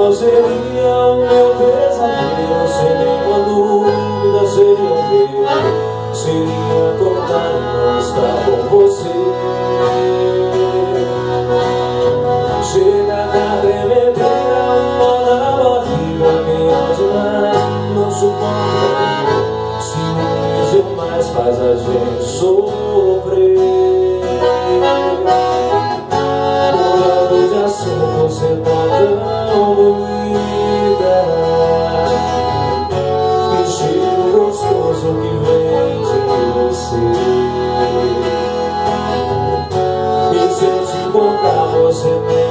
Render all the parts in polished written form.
Não seria o meu pesadelo, sem nenhuma dúvida seria o meu. Seria acordar e não estar com você. Chega a tremedeira, uma na barriga, quem hoje mais não suporta. Ciúmes demais faz a gente sofrer. Mudando de assunto, você tá tão bonita. Que cheiro gostoso que vem de você. E se eu te contar, você nem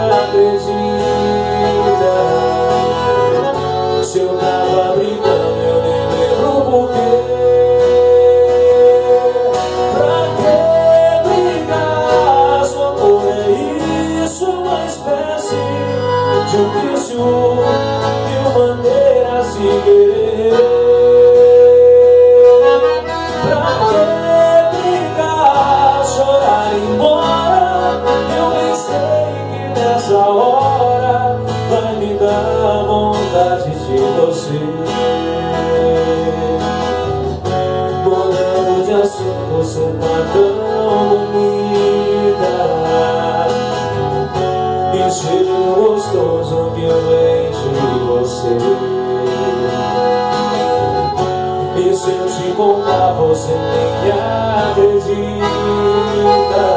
acredita. Se eu tava brincando, eu nem lembro porquê. Pra que brigar? Seu amor é isso, uma espécie de um vício, mil maneiras de querer. Pra que brigar, chorar e ir embora? Eu nem sei que nessa hora vai me dar vontade de você. Mudando de assunto, você tá tão bonita. E cheiro gostoso que vem de você. E se eu te contar, você nem acredita.